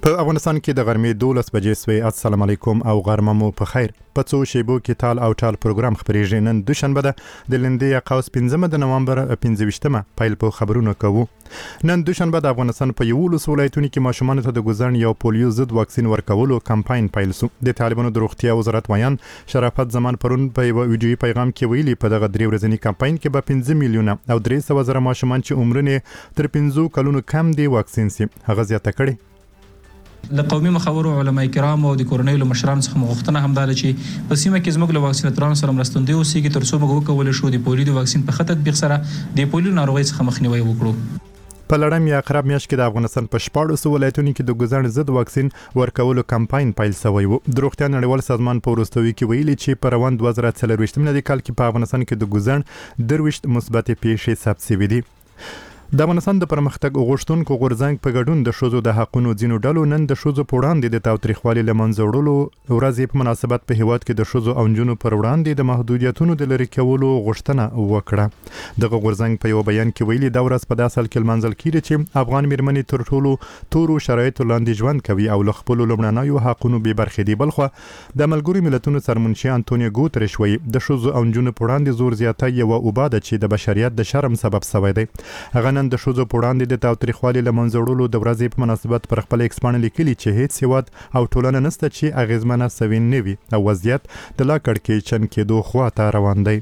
په افغانستان کې د غرمې 12 بجې سوي. السلام علیکم او غرمه مو په خیر. په څو شیبو کې تال او ټال پروګرام خبرېږي. نن دوشنبه ده د لندې قوس 15 د نوامبر 15مه پیل په خبرونه کوو. نن دوشنبه د افغانستان په 11 ولایتونو کې ماشومان ته د ګوزن یو پولیو ضد واکسین ورکولو کمپاین پیل شو. د طالبانو د روغتیا وزارت ویان شرافت زمان پرون په یو ویډیوي پیغام کې ویلي په دغه 3 ورځنی کمپاین کې به 15 میلیونه او 300 زره ماشومان چې عمرونه تر 15 کلونو کم دي واکسین سي. هغه زیاته کړي د قومي مخورو علما کرام او د کورنۍ له مشرانو څخه مغوښتنه هم ده چې په سیمه کې زموږ له واکسیناتورانو سره مرستندوی اوسېږي ترڅو موږ وکولای شو د پولیو د واکسین په خط تطبیق سره د پولیو ناروغۍ څخه مخنیوي وکړو. په لړم یا قرب میاشت کې د افغانستان په 14 ولایتونو کې د ګوزن ضد واکسین ورکولو کمپاین پیل شوی و. د روغتیا نړیوال سازمان په وروستوي کې ویلي چې په روان 2024 میلادي کال کې په افغانستان کې د ګوزن 23 مثبت پیښې ثبت شوې دي. د افغانستان د پرمختګ غوښتونکو غورځنګ په ګډون د ښځو د حقونو ځینو ډلو نن د ښځو په وړاندې د تاوتریخوالي له منځه وړلو ورځې په مناسبت په هیواد کې د ښځو او نجونو پر وړاندې د محدودیتونو د لرې کولو غوښتنه وکړه. دغه غورځنګ په یو بیان کې ویلي دا ورځ په داسې حال کې لمانځل کیږي چې افغان میرمنې تر ټولو تورو شرایطو لاندې ژوند کوي او له خپلو لومړنیو حقونو بې برخې دي. بلخوا د ملګرو ملتونو سرمنشي انټونیو ګوتریش وایي د ښځو او نجونو په وړاندې زور زیاتی یوه اوبه ده چې د بشریت د شرم سبب شوی دی. هغه نن د ښځو په وړاندې د تاوتریخوالي له منځه وړلو د ورځې په مناسبت پر خپل ایکس باندې لیکلي چې هیڅ هیواد او ټولنه نشته چې اغیزمنه سوي نه وي او وضعیت د لا کړکېچن کېدو خواته روان دی.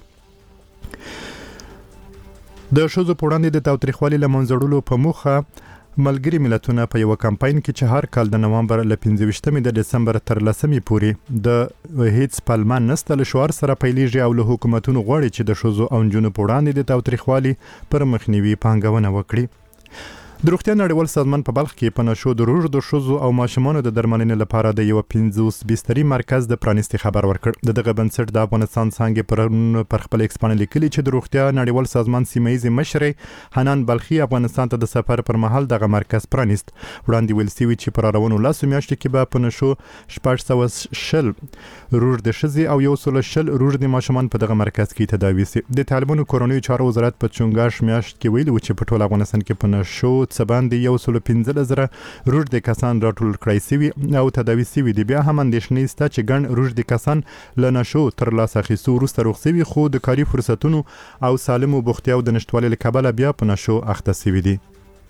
د ښځو په وړاندې د تاوتریخوالي له منځه وړلو په موخه ملګري ملتونه په یو کمپاین کې چې هر کال د نوامبر له 15 د دسمبر تر 10 پورې د هیڅ پلمه نسته له شعار سره پیلېږي او له حکومتونو غواړي چې د ښځو او نجونو په وړاندې د تاوتریخوالي پر مخنیوي پانګونه وکړي. د روغتیا نړیوال سازمان په بلخ کې په نشو د روږدو ښځو او ماشومانو د درملنې لپاره د یو 50 بستري مرکز د پرانیستي خبر ورکړ. دغه بنسټ د افغانستان څنګه پر خپل ایکس باندې لیکلي چې د روغتیا نړیوال سازمان سیمه‌یز مشرې حنان بلخي افغانستان ته د سفر پر مهال دغه مرکز پرانیست. وړاندې ویل شوي چې پر روانو لاسو میاشتو کې به په نشو 460 روږدې ښځې او 160 روږدې ماشومان په دغه مرکز کې تداوي شي. د طالبانو کورنیو چارو وزارت په چونګاش میاشت کې ویلي و چې په ټول افغانستان کې په نشو باندې 115 زره روږدي کسان راټول کړای شوي او تداوي شوي دي. بیا هم اندېښنې شته چې ګڼ روږدي کسان له نشو ترلاسه اخیستو وروسته روغ شوي خو د کاري فرصتونو او سالمو بوختیاو د نشتوالي له کبله بیا په نشو اخته شوي دي.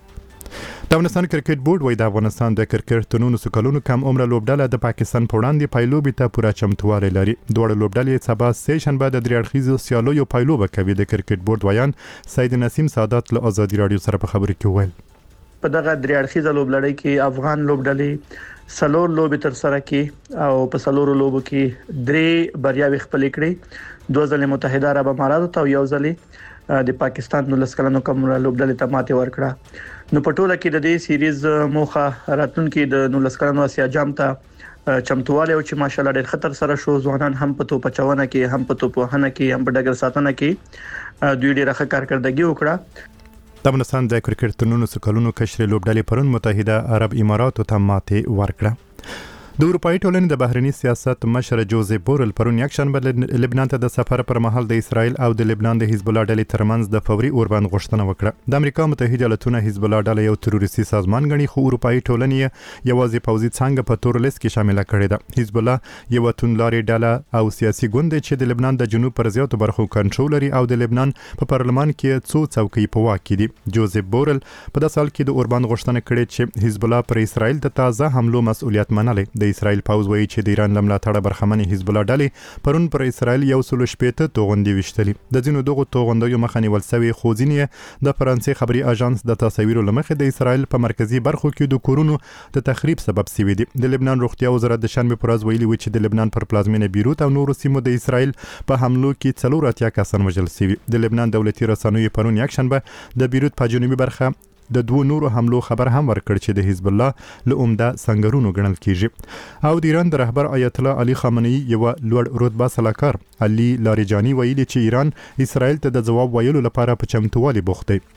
د افغانستان کرکټ بورډ وایي د افغانستان د کرکټ د 19 کلونو کم عمره لوبډله د پاکستان په وړاندې پایلوبې ته پوره چمتووالی لري. دواړه لوبډلې سبا سه شنبه د درې اړخیزو سیالیو پایلوبه کوي. د کرکټ بورډ ویان سید نسیم سعادت له ازادي راډیو سره په خبرو کې وویل په دغه درې اړخیزه لوبلړۍ کې افغان لوبډلې سلور لوبې تر سره کړي او په سلورو لوبو کې 3 بریاوې خپلې کړې. 2 ځله متحده عرب امارات ته او یو ځله د پاکستان 19 کلونو کم لوبډلې ته ماتې ورکړه. نو په ټوله کې د دې سیریز موخه راتلونکي د 19 کلونو اسیا جام ته چمتواله او چې ماشاالله ډېر خطر سره شو. ځوانان هم په توپ چونه کې هم په توپ وهنه کې هم په ډګر ساتنه کې دوی ډېره ښه کارکړدګي وکړه. د افغانستان د کرکټ د 19 کلونو کشري لوبډلې پرون متحده عرب اماراتو ته ماتې ورکړه. د اروپایي ټولنې د بهرني سیاست مشر جوزیف بورل پرون یکشنبه لبنان ته د سفر پر مهال د اسرائیل او د لبنان د حزب الله ډلې ترمنځ د فوري اوربند غوښتنه وکړه. د امریکا متحده ایالاتونو حزب الله ډله یو تروریستي سازمان ګڼي خو اروپایي ټولنې یوازې پوځي څنګه په تور لیست کې شامل کړي ده. حزب الله یو توندلاري ډله او سیاسي ګوند چې د لبنان د جنوب پر زیاتو برخو کنټرول لري او د لبنان په پارلمان کې څو څوکۍ په واک کې دي. جوزیف بورل په داسې حال کې د اوربند غوښتنه کړې چې حزب الله پر اسرائیل د تازه حملو مسؤلیت منلي. د اسرائیل پوځ وایي چې د ایران له ملاتړه برخمنې حزب الله ډلې پرون پر اسرائیل 160 توغندي وشتلي. د ځینو دغو توغندیو مخه نیول شوې خو ځینې د فرانسې خبري اژانس د تصاویرو لمخې د اسرائیل په مرکزی برخو کې د کورونو د تخریب سبب شوي دي. د لبنان روغتیا وزارت د شنبه پر ورځ ویلي و چې د لبنان پر پلازمینه بیروت او نورو سیمو د اسرائیل په حملو کې 4 کسان وژل شوي. د لبنان دولتي رسنیو پرون یکشنبه د بیروت په جنوبي برخه د 2 نورو حملو خبر هم ورکړ چې د حزب الله له عمده سنگرونو ګڼل کیږي. او د ایران د رهبر آیت الله علي خامنه‌ای یو لوړ رتبه سلاکار علي لاریجانی ویلي چې ایران اسرائیل ته د جواب ویلو لپاره په چمتووالي بوخت دی.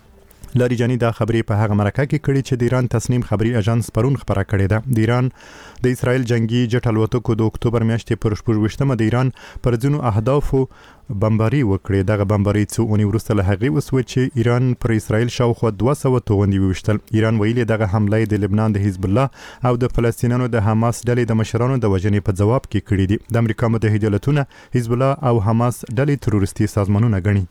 لاری دا خبرې په هغه مرکه کې کړي چې د ایران تصنیم خبري اژانس پرون خبره کړې ده. د ایران د اسرائیل جنگي جټ الوتکو د اکتوبر میاشتې پر 28مه د ایران پر ځینو اهدافو بمباري وکړې. دغه بمباري څو اونۍ وروسته له هغې وسوه چې ایران پر اسرائیل شاوخوا 200 توغندي وویشتل. ایران ویلي دغه حمله د لبنان د حزب الله او د فلسطینیانو د حماس ډلې د مشرانو د وژنې په جواب کې کړي دي. د امریکا متحده ایالاتونه حزب الله او حماس ډلې تروریستي سازمانونه ګڼي.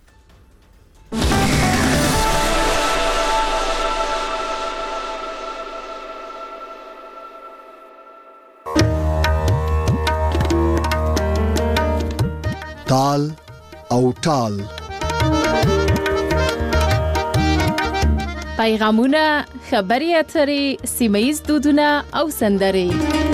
تال او ټال پیغامونه، خبري اترې، سیمه‌ییز دودونه او سندرې.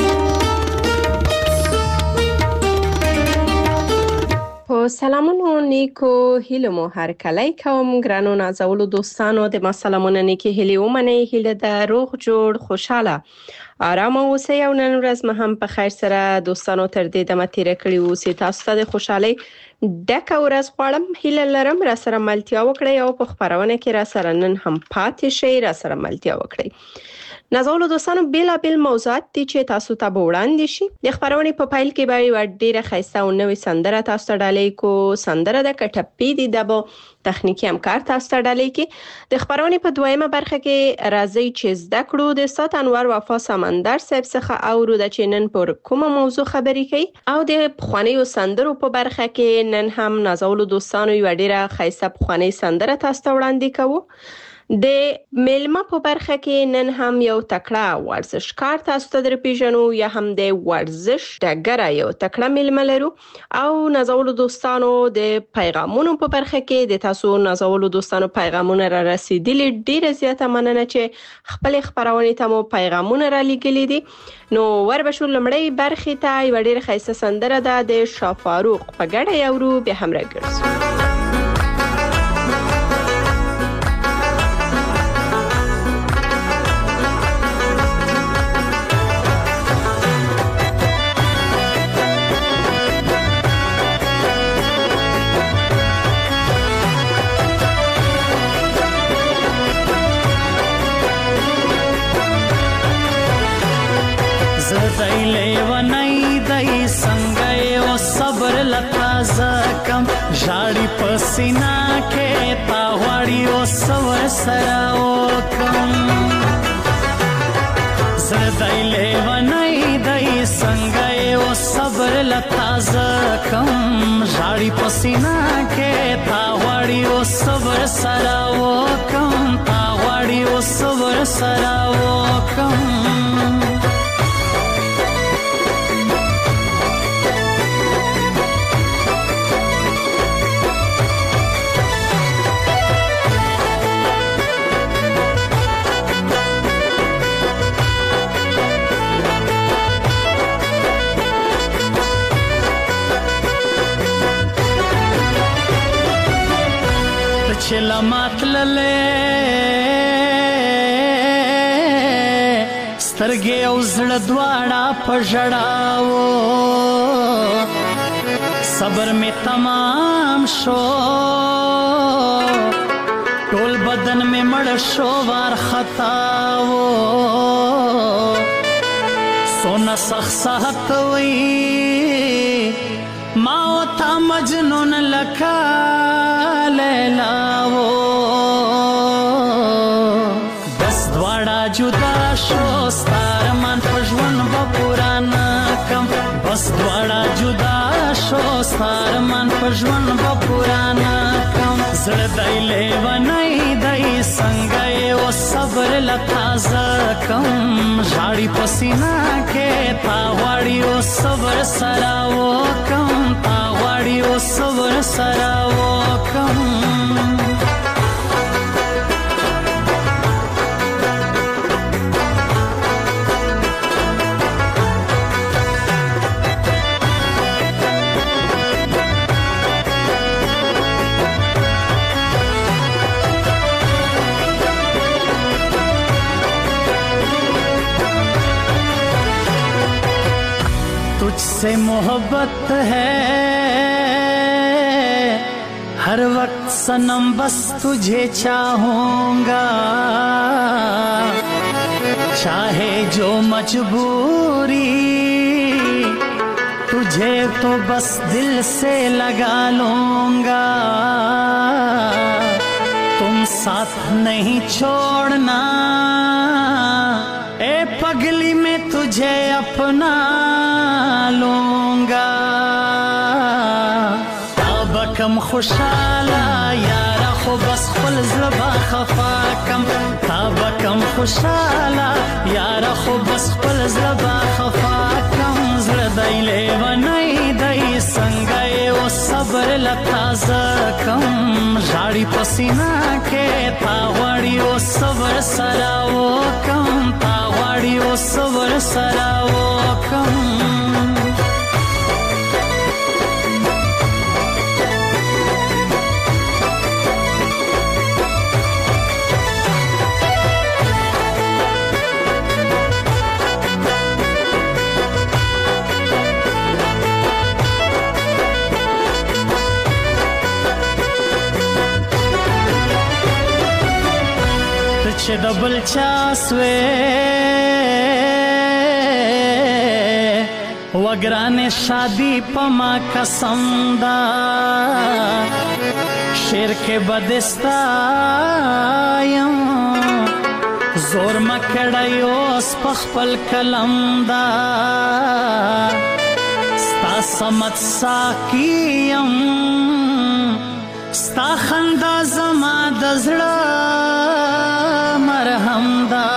سلامونو نیکو هیله مو هر کله کوم ګرانو نازولو دوستانو د ما سلامونه نیکی هیله ومنه هیله د روغ جوړ خوشاله آرام اوسئ او نن ورځ مې هم په خیر سره دوستانو تر دې دمه تیر کړی اوسئ. تاسو ته د خوشحالي ډکه ورځ غواړم. هیله لرم را سره ملتیا وکړئ او په خبرونه کې را سره نن هم پاتې شئ، را سره ملتیا وکړئ. نازولو دوستانو بیلابیل موضوعات دي چې تاسو ته وړاندې شي. د خبرونې په پایل کې به یو ډیره ښایسته او نوې سندره تاسو ته ډالۍ کو. سندره د کټپی دی دبو تخنیکی همکار تاسو ته ډالۍ کی. د خبرونې په دویمه برخه کې راځي چې زده کړو د استاد انور وفا سمندر صاحب څخه اورو د چینن پر کومه موضوع خبرې کوي او د پخوانیو سندرو په برخه کې نن هم نازولو دوستانو یو ډیره ښایسته پخوانی سندره تاسو ته وړاندې کوو. د میلمه په برخه کې نن هم یو تکړه ورزشکار تاسو ته درپېژنو یا هم د ورزش ډګره یو تکړه میلمه لرو او نازولو دوستانو د پیغامونو په برخه کې د تاسو نازولو دوستانو پیغامونه را رسیدلي. ډیره زیاته مننه چې خپل خبرونه ته مو پیغامونه را لګلي دي. نو وربشو لمړی برخه ته یو ډیره ښایسته سندره ده د شافاروق په ګډه یورو به همراه ګرځو. ژاړي پسینا کې تا غواړي او سور سره وکم زړه لیونای دای څنګه او صبر لتا زکم ژاړي پسینا کې تا غواړي او سور سره وکم تا غواړي او سور سره وکم چلا ماتللې سترګې او زړه دواړه په ژړاو صبر می تمام شو ټول بدن می مړ شو وار خطاو سونا سخت وی ما او تا مجنون لکا لیلاو بس دواړه جدا شو ستار من پژوند به پرانا کم بس دواړه جدا شو ستار من پژوند به پرانا کم زړه دای لیونای دای څنګه او صبر لتا زکم ژاړي پسینا کې تا غواړي او صبر سره وکم تا غواړي او صبر سره وکم तुझसे मोहब्बत है हर वक्त सनम बस तुझे चाहूंगा, चाहे जो मजबूरी, तुझे तो बस दिल से लगा लूंगा, तुम साथ नहीं छोड़ना, ए पगली में तुझे अपना लूंगा। ताबकम खुशाला यारा खो बस खुल ज़बा खफा कम, ताबकम खुशाला यारा खो बस खुल ज़बा खफा कम, ज़रदाई ले वनाई दई संगए वो सब्र लताज़ा कम, झाड़ी पसीना के तावाड़ी वो सब्र सरा वो कम, तावाड़ी वो सब्र सरा वो कम। چې د بل چا سوې وګرانې شادي پما قسم دا شیر کې بدستا یم زور مکړای اوس په خپل کلم دا ستا سمت ساکیم ستا خندا زما د زړه مرهم دا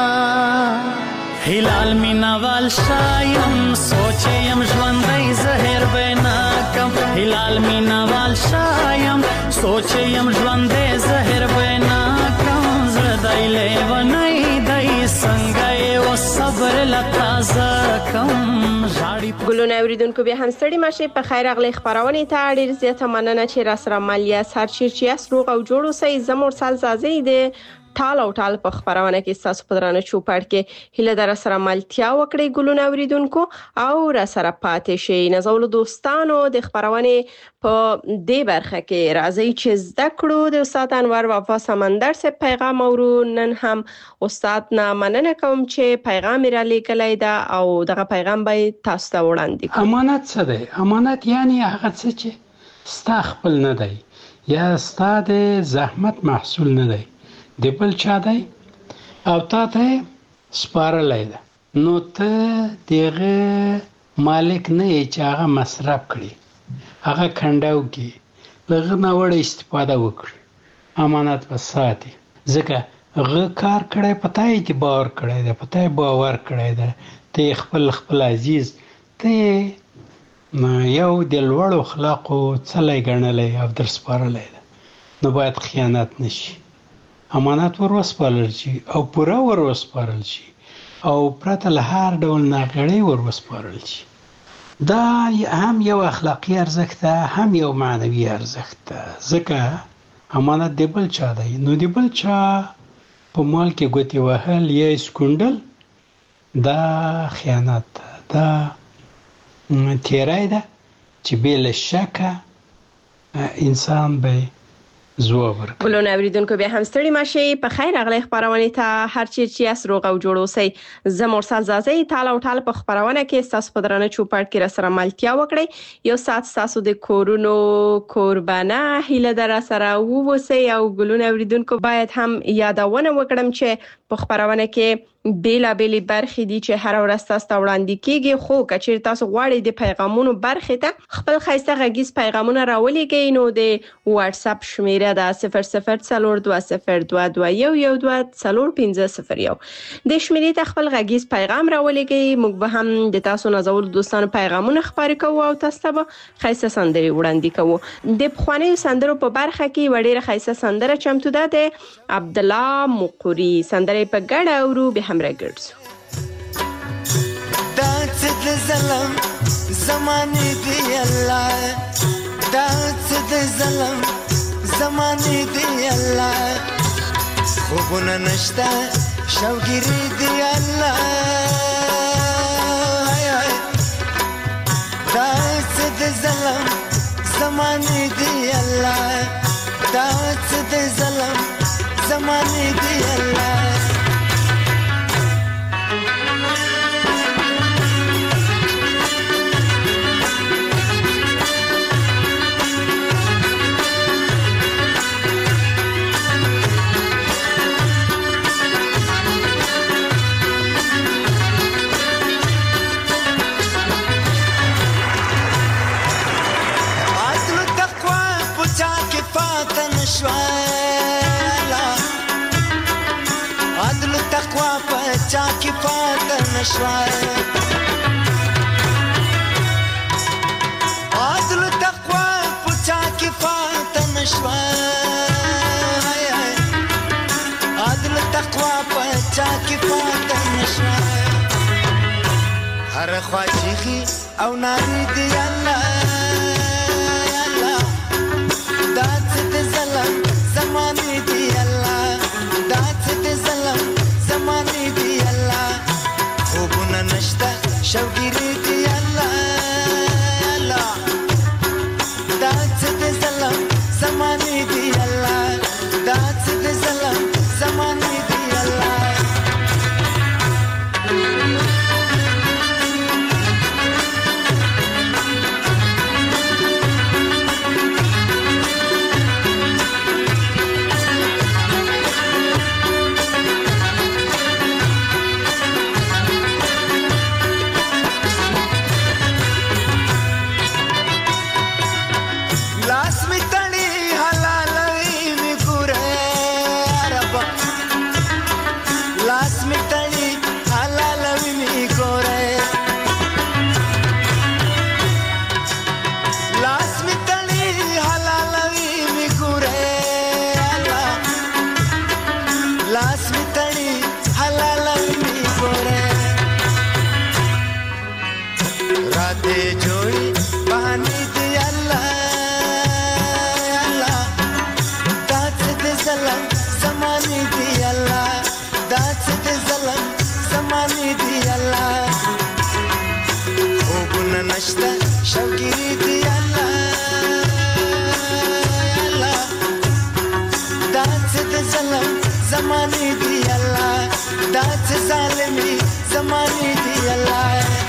هلال مینوال شایم سوچیم ژوندی زهر بینا کم هلال مینوال شایم سوچیم ژوندی زهر بینا کم زړه لیونی دی څنګه او صبر لتازه کم ژاړي ګلونه اوریدونکو بیا هم ستړي مشه په خیر اغلی خبرونه ته ډیر زیاته مننه چې را سره مالیا سر چیرچیاس روغ او جوړو سي زمور سال زازي دي ټال او ټال په خبرونه کې تاسو په درانه چوپړ کې هله در سره ملتیا وکړي ګلونه اوریدونکو او را سره پاتې شي نزول دوستانو د خبرونه په دې برخه کې راځي چې زده کړو د استاد انور وفا سمندر سے پیغام اورو نن هم استاد نه مننه کوم چې پیغام را لیکلای دا او دغه پیغام به تاسو ته وړاندې کوم. امانت څه دی؟ امانت یعنی هغه څه چې ستا خپل نه دی یا ستا د زحمت محصول نه دی د بل چا دی او تا ته سپارلی ده نو ته دغه مالک نه یې چې هغه مصرف کړي هغه کنډاو کړي له هغه نه وړه استفاده وکړي امانت به ساتي ځکه هغه کار کړی په تا یې باور کړی دی په تا یې باور کړی دی ته خپل عزیز ته یو د لوړو اخلاقو څلی ګڼلی او در سپارلی ده نو باید خیانت نشي امانت ور وسپارل شي او پوره ور وسپارل شي او پرته له هر ډول ناغړې ور وسپارل شي دا هم یو اخلاقی ارزښت ده هم یو معنوي ارزښت ده ځکه امانت د بل چا دی نو د بل چا په مال کې ګوتې وهل یا سکونډل دا خیانت ده دا تیری ده چې بې له شکه انسان به زوابر ګلونه اوریدونکو به هم ستړي ماشي په خیر اغلی خبرونه ته هر چی چې اس روغ او جوړو سي زمور سال زازي تاله او ټاله په خبرونه کې تاسو په درانه چوپړ کې را سره ملتیا وکړي یو سات تاسو د کورونو قربانه هله در سره ووسی او ګلونه اوریدونکو باید هم یادونه وکړم چې په خبرونه کې بیلا بیلی برخې دي چې هر ورځ تاسو ته وړاندې کیږي خو کچیر تاسو غواړئ د پیغامونو برخې ته خپل خاصه غږیز پیغامونه راولېږئ نو د واتس اپ شمیره ده 00420222112501 د شمیرې ته خپل غږیز پیغام راولېږئ موږ به هم د تاسو نازول دوستانو پیغامونه خبرې کوو او تاسو ته خاصه سندري وړاندې کوو د پخواني سندرو په برخه کې وړيره خاصه سندره چمتو ده د عبد الله مقری سندرې په ګډه اورو به راګرځو دا څه د ظلم زمانه دی الله دا څه د ظلم زمانه دی الله خوبونه نشته شوګری دی الله دا څه د ظلم زمانه دی الله نشوا عدل تقوا پچا کی پات نشوا عدل تقوا پچا کی پات نشوا عدل تقوا پچا کی پات نشوا هر خواجی او ناری دی الله الله دات د ظلم زمانه دی الله دات د ظلم زمانه دی الله خوبونه نشته شوګری دی الله الله دات د ظلم زمانه دی الله دات د ظلم زمانه دی الله شوګری دی الله الله دات د ظلم زمانه دی الله دات ظالمي زمانه دی الله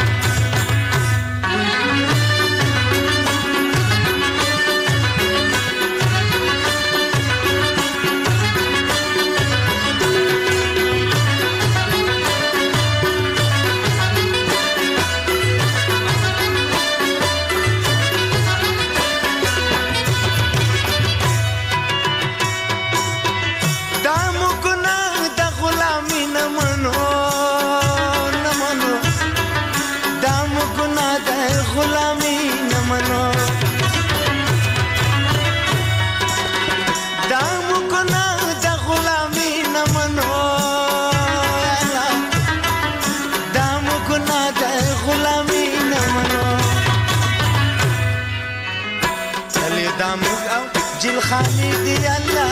جل خانی دی الله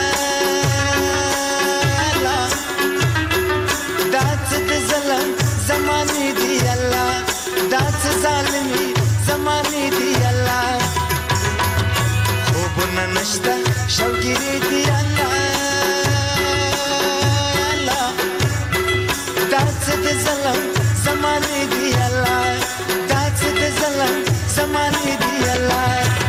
الله دات د ظلم زمانه دی الله دات ظالمي زمانه دی الله خوبونه نشته شوګری دی الله الله دات د ظلم زمانه دی الله دات د ظلم زمانه دی الله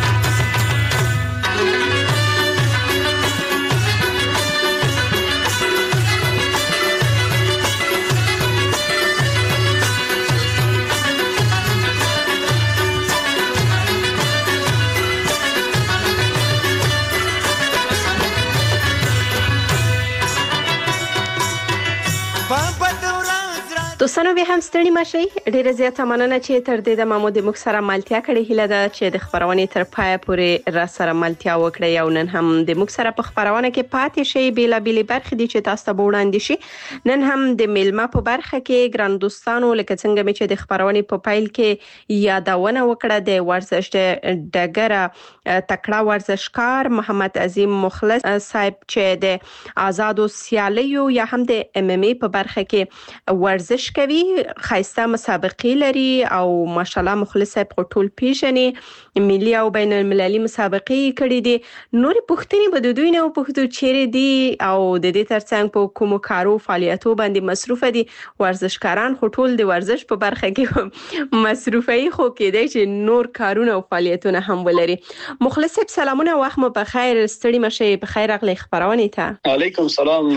دوستانو به هم ستړي مشي ډیره زیاته مننه چې تر دې د مامو د مخ سره ملتیا کړې هله ده چې د خبرونې تر پای پورې را سره ملتیا وکړي او نن هم د مخ سره په خبرونه کې پاتې شي بیلا بیلې برخې دي چې تاسو ته وړاندې شي نن هم د میلمه په برخه کې ګران دوستانو لکه څنګه چې د خبرونې په پایل کې یادونه وکړه د ورزش ډګر تکړه ورزشکار محمد عظیم مخلص صاحب چې د آزادو سیالیو یا هم د ام ام ای په برخه کې ورزش کوي خاصه مسابقې لري او ماشاءالله مخلص صاحب ټول پیژني ملي او بین المللي مسابقې کړې دي نور پښتني به د دوی نه پښتو چیرې دي او د دې ترڅنګ په کوم کارو فعالیتو باندې مصروف دي ورزشکاران ټول د ورزش په برخه کې مصروفي خو کېدای چې نور کارونه او فعالیتونه هم ولري مخلص صاحب سلامونه وخت مو په خیر ستړي مشه په خیر اغلی خبرونه ته علیکم سلام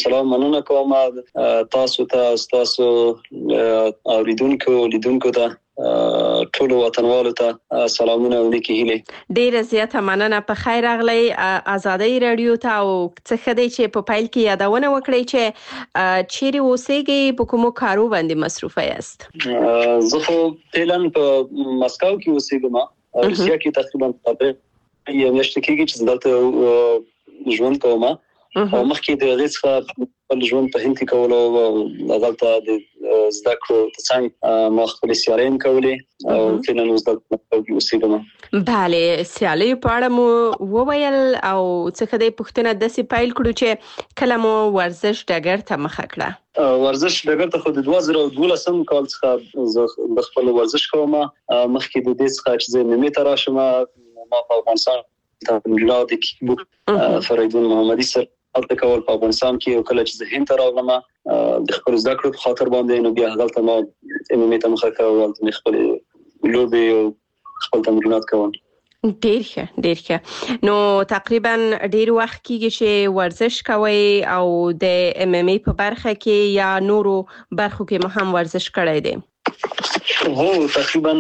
مننه کوم تاسو ته تاسو اوریدونکو ته ټول وطنوالو ته سلامونه او نیکی هیلې. ډیره زیاته مننه. په خیر راغلی آزادۍ رادیو ته. او څه ښه دی چې په پیل کې یادونه وکړئ چې چیرې اوسېږئ، په کومو کارو باندې مصروفه یاست؟ زه خو فعلا په مسکو کې اوسېږم. روسیه کې تقریبا یو میاشت کېږي چې دلته ژوند کوم. او مخکې د هغې څخه خپل ژوند په هند کې کولو او دلته د زده کړو ترڅنګ ما خپلې سیالۍ هم کولې او فعلا اوس دلته اوسېږم. بله، سیالیو په اړه مو وویل او څه ښه دی پوښتنه داسې پیل کړو چې کله مو ورزش ډګر ته مخه کړه؟ ورزش ډګر ته خو د 2012 کال څخه زه د خپل ورزش کوم. مخکې د دې څخه چې زه MMA ته راشم، ما په افغانستان د کیک بوکس فریدون محمدي سره هلته کول په افغانستان کې. او کله چې زه هند ته راغلم د خپل زده کړو په خاطر باندې، نو بیا هلته ما MMA ته مخه کړه او هلته مې خپلې لوبې او خپل تمرینات کوم. ډیر ښه. نو تقریبا ډیر وخت کېږي چې ورزش کوئ او د MMA په برخه کې یا نورو برخو کې مو هم ورزش کړی دی؟ هو تقریبا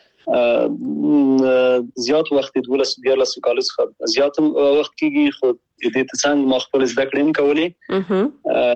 زیات وخت 12 کال څخه زیات وخت کېږي، خو د دې ترڅنګ ما خپل زده کړې هم کولې.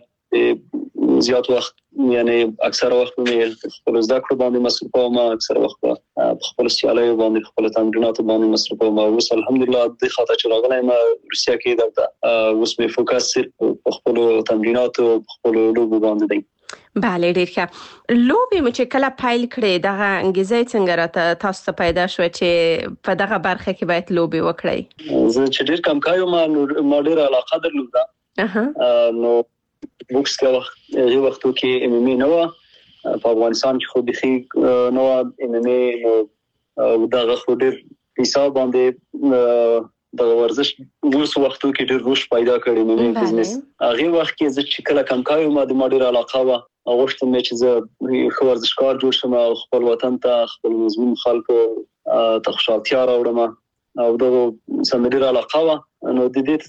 زیات وخت یعنی اکثر وخت مې خپل زده کړو باندې مصروف وم، اکثر وخت په خپل سیالیو باندې خپل تمریناتو باندې مصروف وم. اوس الحمدلله د خاطر چې راغلم روسیه کې دلته اوس مې فوکس په خپل تمریناتو او خپل لوبو باندې دی. بله، ډیر ښه. لوبې مو چې کله پیل کړې دغه انګیزه څنګه راته تاسو ته پیدا شوه چې په دغه برخه کې باید لوبې وکړئ؟ زه چې ډیر کم کایو ما ډیر علاقه درلوده. نو بوکس کې هغه وختو کې MMA نه و په افغانستان کې، خو بخي نو MMA نو دغه خو ډیر حساب باندې د ورزش اوس وختو کې ډیر روش پیدا کړی مې بزنس. هغه وخت کې زه چې کله کم کایو ما د ډیر علاقه و او غوښتم چې زه یو ورزشکار جوړ شم او خپل وطن ته خپل مضمون خلکو ته خوشحالتیا راوړم او دغه سمندر علاقه و. نو د دې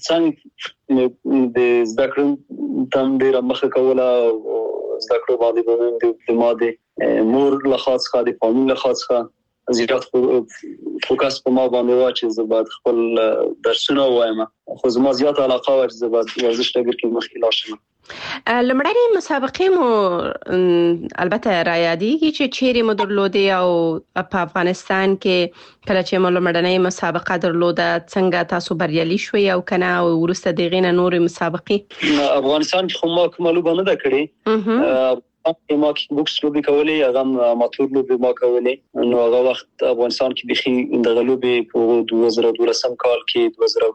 ترڅنګ د زده کړو تم ډیر مخه کوله او زده کړو باندې د ماده مور له خاصه د فامیل له خاصه زیات فوکس په ما باندې و چې زه باید خپل درسونه وایم. خو زما زیات علاقه و چې زه باید ورزش ډګر کې مخکې لاړ شم. لومړنۍ مسابقې مو البته را یادېږي چې چیرې مو درلودې او په افغانستان کې کله چې مو لومړنۍ مسابقه درلوده څنګه تاسو بریالي شوئ او کنه او وروسته د هغې نه نورې مسابقې؟ افغانستان کې خو ما کومه لوبه نه ده کړې. ما کیک بوکس لوبې کولې، هغه اماتور لوبې ما کولې. نو هغه وخت افغانستان کې بخي دغه لوبې په 2012 کال کې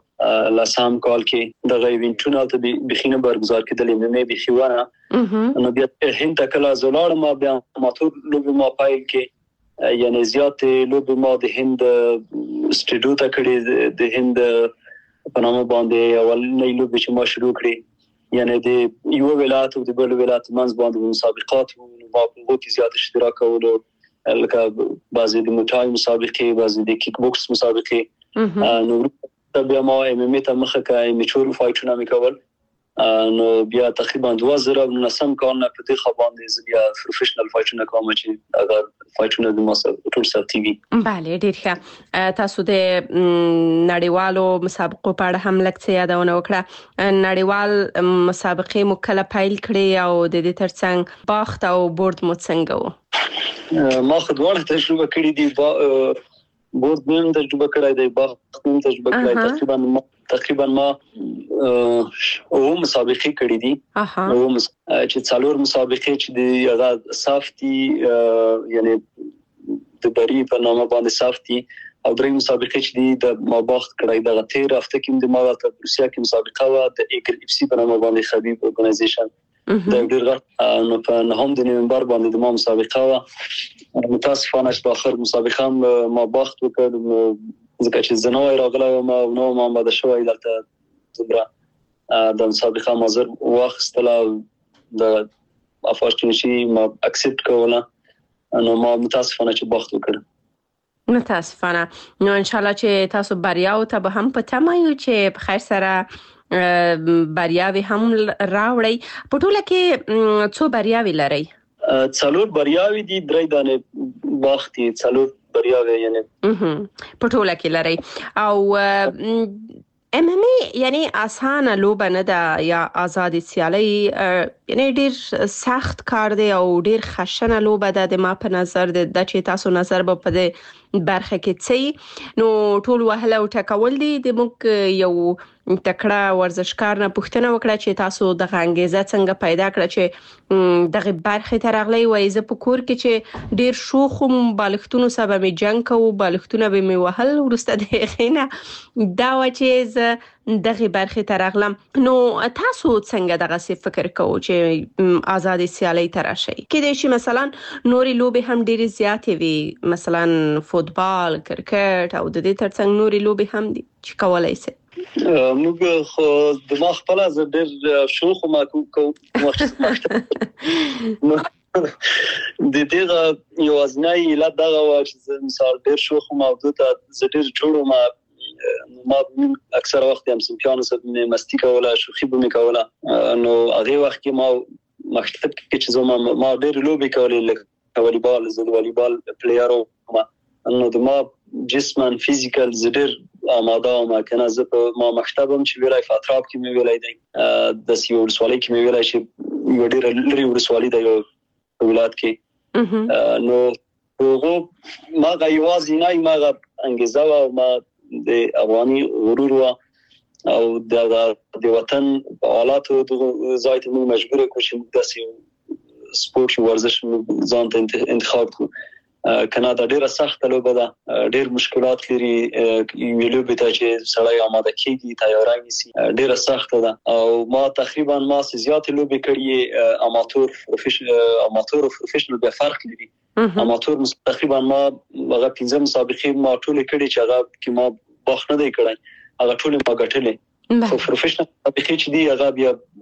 2013 کال کې دغه ایونټونه ته بخي نه برگزار کېدلې. مې بخي ونه. نو بیا هند ته کله زولاړ ما بیا اماتور لوبې ما پایل کې یعنی زیات لوبې ما د هند سټډیو ته کړې. د هند په نامه باندې اولنۍ لوبې چې ما شروع کړې یعنی د یو ولایت او د بل ولایت منځ باندې مسابقات او ما په وخت زیات اشتراک کولو، لکه بعضی د موټای مسابقې، بعضی د کیک بوکس مسابقې. نو بیا ما MMA ته مخه کړه، میچور فایټونه مې کول. نو بیا تقریبا 2019 کال نه په دې خبرې زه بیا پروفیشنل فایټونه کوم چې اگر فایټونه د مسابقو ټول سره ټي وي. بله، ډیر ښه. تاسو د نړیوالو مسابقو په اړه هم لږ څه یادونه وکړه. نړیوال مسابقې مو کله پیل کړې او د دې ترڅنګ باخت او برد مو څنګه و؟ ما خو دواړه تجربه کړې دي. برد مې تجربه کړې ده، باخت مې تجربه کړې. تقریبا ما او مسابقې کړې دي. او چې څلور مسابقې چې د هغه صافتی یعنی د بری په نامه باندې صافتی او درې مسابقې چې د ما باخت کړې. د 13 هفته کې د ما ته روسیا کې مسابقه و د ایګل اف سی په نامه باندې خبيب اورګنایزیشن د ډیر نو په نهم د نومبر باندې د ما مسابقه و. متاسفانه چې په اخر مسابقه ما باخت وکړ ځکه چې زنوای راغله ما نو ما بده شوې دلته زبره د مسابقه مازر واخستله د افورچونټي ما اکسپټ کوله. نو ما متاسفانه چې باخت وکړ. متاسفانه. نو ان شاء الله چې تاسو بریاو ته به هم په تمه یو چې په خیر سره بریاوي هم راوړی. په ټوله کې څو بریاوي لري؟ څلور بریاوي دي، درې دانه باختي څلور بریاوي یعنی په ټوله کې لري. او MMA یعنی اسانه لوبه نه ده یا آزادي سیالي، یعنی ډیر سخت کار دی او ډیر خشنه لوبه ده. د ما په نظر د چې تاسو نظر به په دې برخه کې څه نو ټول وهله او ټکول دي. د موږ یو تکړه ورزشکار نه پوښتنه وکړه چې تاسو د انګیزه څنګه پیدا کړه چې دغه برخه ته راغلی وای. زه په کور کې چې ډیر شوخ بالښتونو سبا می جنگ کو بالښتونه به می وهل ورسته د غینه دا و چې زه دغه برخه ته راغلم. نو تاسو څنګه دغه څه فکر کوو چې آزادي سیالي ته راشي؟ کېدای شي مثلا نوري لوبې هم ډیر زیاتې وي، مثلا فوتبال، کرکټ او د دې ترڅنګ نوري لوبې هم دي چې کولای شي. موږ خو دماغ خپل از ډېر شوخ ما کو د دې یو ازنای علت دغه و چې مثال ډېر شوخ موجود د ډېر جوړو ما اکثر وخت هم سمپیانو سره مستی کوله، شوخي به مې کوله. نو هغه وخت کې ما مکتب کې چې ما ډېر لوبې کولې لکه والیبال، زه د والیبال پلیئر وم. نو د ما جسمن فیزیکل زډر آماده ما کنه زه په ما مکتبم چې ویلای فاطراب کې مې ویلای دی د سیور سوالي کې مې ویلای چې یو ډېر لري ورسوالي دی یو ولادت کې. نو هغه ما غیوازي نه ما انګیزه او ما د افغاني غرور او د وطن په حالاتو د ځای ته مجبور کو چې د سپورت ورزش ځان ته انتخاب کو. کاناډا ډیره سخت لوبه ده، ډیر مشکلات لري. یو لوبه ته چې سړی آماده کیږي تیاری نیسي ډیره سخت ده. او ما تقریبا زیات لوبه کړی اماتور او پروفیشنل به فرق لري. اماتور تقریبا ما هغه 15 مسابقې ما ټول کړي چې هغه کې ما باخ نه دی کړی، هغه ټول ما ګټلې. خو پروفیشنل مسابقې چې دی هغه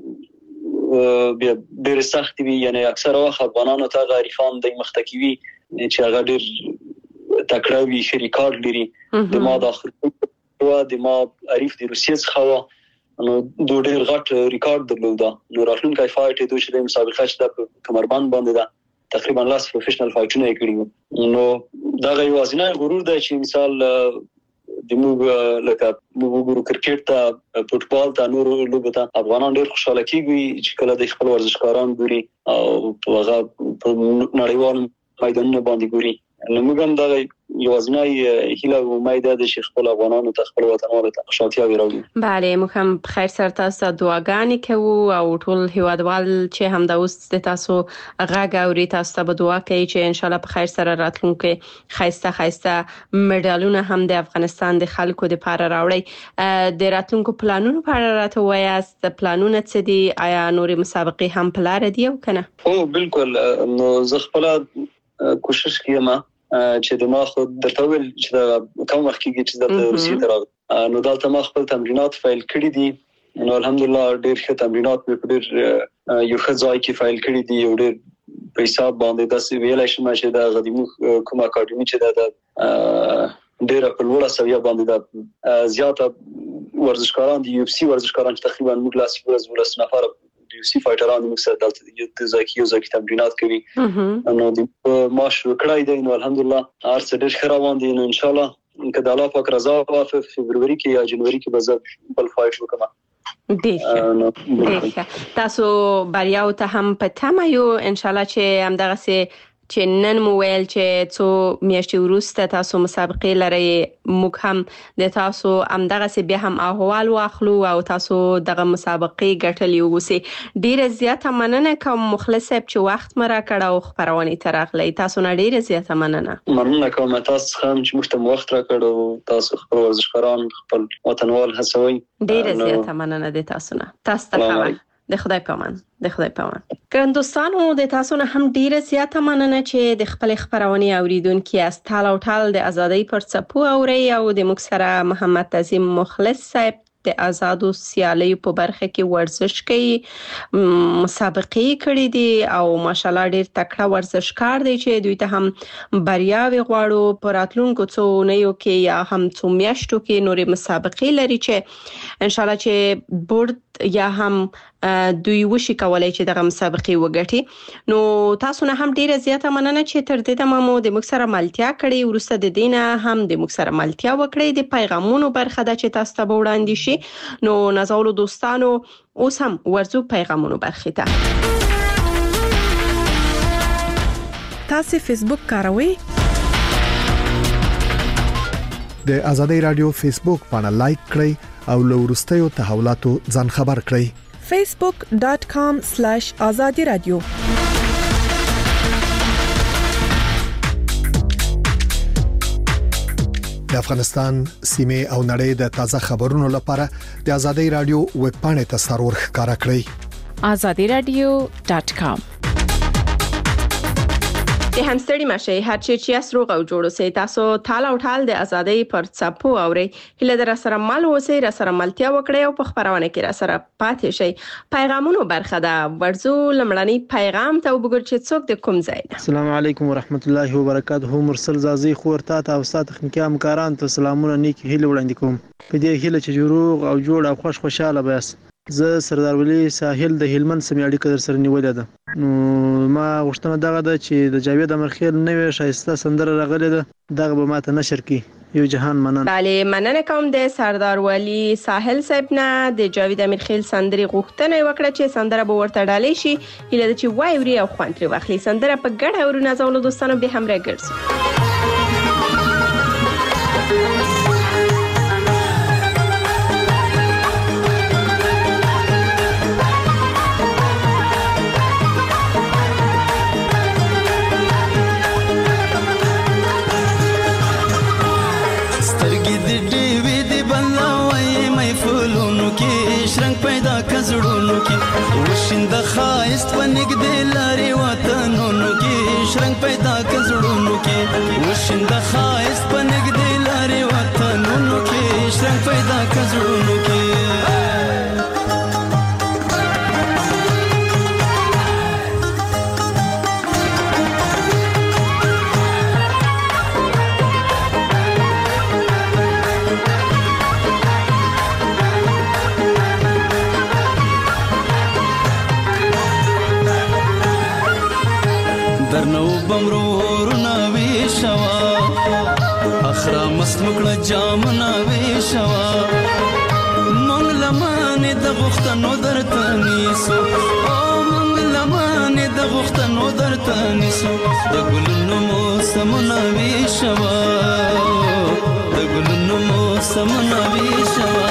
بیا ډیر سخت وي، یعنی اکثره وخت افغانانو ته غریفان د مختکوي چې هغه ډیر تکړه وي، ریکارډ لري. د ما د اخر د ما عارف د روسیې څخه نو دوه ډیر غټ ریکارډ درلوده. نو راتلونکي فایټ دوی چې د مسابقه چې د کمربند باندې ده تقریبا لاس پروفیشنل فایټونه کړی. نو دا یو ازنه غرور دی چې مثال د موږ لکه موږ کرکټ ته فوتبال ته نور لوبه ته افغانان ډیر خوشاله کیږي چې کله د خپل ورزشکاران ګوري او هغه په نړیوال میدانونو باندې ګوري. نو موږ هم دا یو ازنای هیله او امید ده چې خپل افغانانو ته خپل وطنوالو ته خوشحالي راوړي. بله، موږ هم په خیر سره تاسو دعاګانې کوو او ټول هیوادوال چې هم د اوس د تاسو غږ اوري تاسو ته دعا کوي چې ان شاء الله په خیر سره راتلونکي خیسته مډالونه هم د افغانستان د خلکو لپاره راوړي. د راتلونکو پلانونو په اړه راته وایاست، پلانونه څه دي؟ آیا نورې مسابقې هم په لار دي او کنه؟ او بالکل. نو زه خپل کوشش کوم چې د ما خو درته ویل چې دا کوم وخت کې چې د روسیې تر نو دلته ما خپل تمرینات فایل کړی دي. نو الحمدلله ډېر ښه تمرینات په ډېر یو ښه ځای کې فایل کړی دي. یو ډېر په حساب باندې داسې ویلای شم چې دا غدیمو کوم اکاډمي چې دا ډېر په لوړه سویه باندې دا زیاته ورزشکاران دي، UFC ورزشکاران چې تقریبا موږ لاس ورس نفر UFC فایټران موږ سره دلته یو ځای کې تمرینات کوي. نو د ماش وکړای دی. نو الحمدلله هر څه ډېر ښه روان دي. نو ان شاء الله که د الله پاک رضا وه په فبروري کې یا جنوري کې به زه بل فایټ وکړم. ډېر تاسو بریاو ته هم په تمه یو ان شاء الله چې همدغه چې نن مو ویل چې څو میاشتې وروسته تاسو مسابقې لرئ، موږ هم د تاسو همدغه بیا هم احوال واخلو او تاسو دغه مسابقې ګټلې اوسئ. ډیره زیاته مننه کوم مخلص صاحب چې وخت مو راکړ او خبرونه ته راغلی. تاسو نه ډیره زیاته مننه کوم تاسو هم چې موږ ته وخت راکړ او تاسو خپل ورزشکاران خپل وطنوال هڅوي. ډیره زیاته مننه د تاسو نه. تاسو ته د خدای پامان. ګراندوستانو د تاسو نه هم ډیره زیاته مننه چې د خپل خبرونه اوریدونکو است. ټال د ازادۍ پر څپو اوري او د موږ سره محمد عظیم مخلص صاحب د آزادو سیالیو په برخه کې ورزش کوي، مسابقې کړې دي او ماشاالله ډېر تکړه ورزشکار دی چې دوی ته هم بریاوي غواړو په راتلونکو څو اونیو کې یا هم څو میاشتو کې نورې مسابقې لري چې ان شاء الله چې بورډ یا هم دوی وشي کولای چې دغه مسابقې وګټي. نو تاسو نه هم ډیره زیاته مننه چې تر دې دمه مو د موږ سره ملتیا کړې، ورسته د دینه هم د موږ سره ملتیا وکړې. د پیغامونو برخه ده چې تاسو ته وړاندې شي. نو نازولو دوستانو اوس هم ورزو پیغامونو برخه ته. تاسو فیسبوک کاروئ؟ د آزادۍ رادیو فیسبوک باندې لایک کړئ او له وروستیو تحولاتو ځان خبر کړئ. facebook.com/azadi radio. د افغانستان سیمه او نړۍ د تازه خبرونو لپاره د آزادۍ رادیو ویب پاڼې ته سرور ښکارا کړئ. azadiradio.com. د همستړي مشه هر چی روغ او جوړ اوسئ. تاسو تال او ټال د ازادۍ پر څپو اوري. هله در سره مل اوسئ، را سره ملتیا وکړئ او په خبرونه کې را سره پاتې شئ. پیغامونو برخه ده. ورزو لمړنی پیغام ته وګورئ چې څوک د کوم ځای ده. السلام علیکم ورحمت الله وبرکاته. مرسل زازي خورتا ته او سات تخنیکی همکاران ته سلامونه نیکی هیله وړاندې کوم. په دې هیله چې روغ او جوړ او خوشاله بیاس. زه سردار ولی ساحل د هلمند سیمې اړیکه در سره نیولې ده. نو ما غوښتنه دغه ده چې د جاوید امرخیل نوې شایسته سندره راغلې ده، دغه به ماته نشر کی. یو جهان مننه. بله مننه کوم د سردار ولی ساحل صاحب نه د جاوید امرخیل سندري غوښتنه وکړه چې سندره به ورته ډالې شي. هله د چې وایوري او خوان تر واخلي سندره په ګډه ورونه زولو دوستانو به هم راګرځي. زړونو کې وشند خایست پنګ دې لاري وطنونو کې شرنګ پیدا ک زړونو کې وشند خایست پنګ دې لاري وطنونو کې شرنګ پیدا ک زړونو کې بمرورنا ویشوا اخرا مسمکړه جامنا ویشوا مونږ لمانه د غختنو درته نیسو او مونږ لمانه د غختنو درته نیسو د ګلونو موسمنا ویشوا د ګلونو موسمنا ویشوا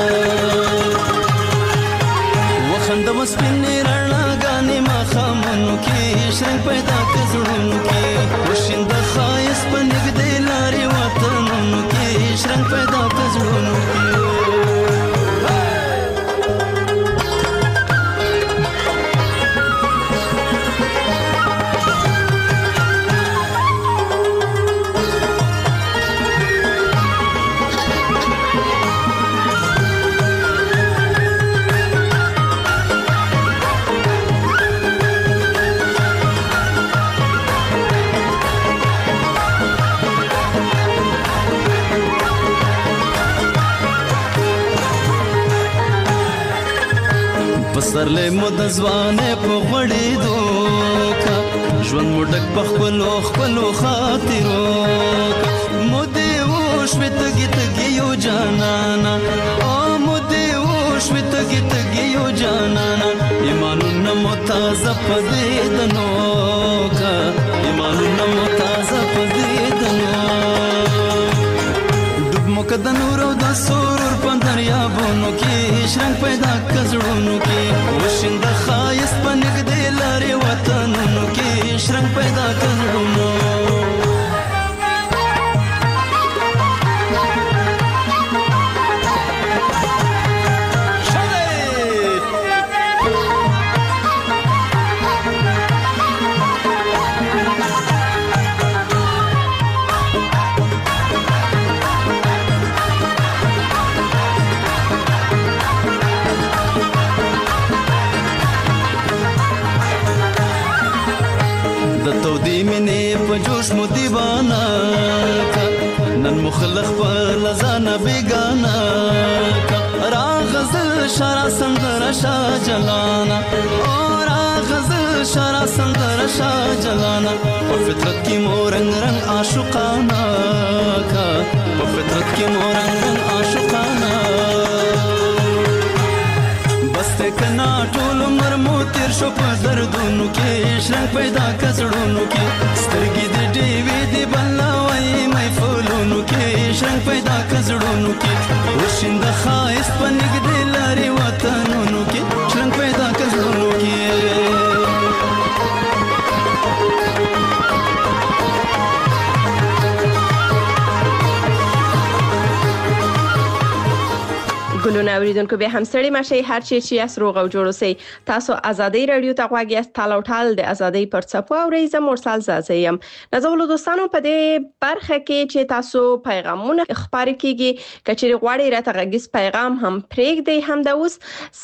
وخند مسپنې رڼا غانې ما خامونو کې شرنګ پیدا کزړونو کې وشند خایس پنګ دې لاري وطنونو کې شرنګ پیدا کزړونو کې پسرلې مود ځوانه په غړې دوکا ژوند مډک په خپلو خاطرو مودې وشوت گیت یو جانانا او مودې وشوت گیت یو جانانا ایمانونه متازه پدې دنو کا ایمانونه متازه پدې دنو ډوب مکد نور او د سرور په دریابونو کې شرنګ پیدا کزړونو کې وشند خایس پنګ دې لاري وطنونو کې شرنګ پیدا کزړونو جوش مو دیوانا کا نن مخلخ په لزانه بیگانا کا راغزل شرا سندر شا جلانا اور راغزل شرا سندر شا جلانا اور فطرت کی مورنگ رنگ عاشقانا کا اور فطرت کی مورنگ رنگ عاشقانا بسته کنا ټول عمر مو تیر شو په دردونو کې شرنګ پیدا کړهونو کې سترګې دې ډېوې دې بلوي مې فولونو کې شرنګ پیدا کړهونو کې وشند خایست پنګ دې لاري وطنونو کې شرنګ پیدا کړهونو کې ګلونه اوریدونکو به هم سړی ماشي هر چی چې اس روغ او جوړ سي تاسو ازادي رادیو ته غواګي است تالو ټال د ازادي پر څپو او ریزه مرسل زازیم نازول دوستانو په دې برخه کې چې تاسو پیغامونه خبري کیږي کچري غواړي راته غږیس پیغام هم پرېګ دی هم د اوس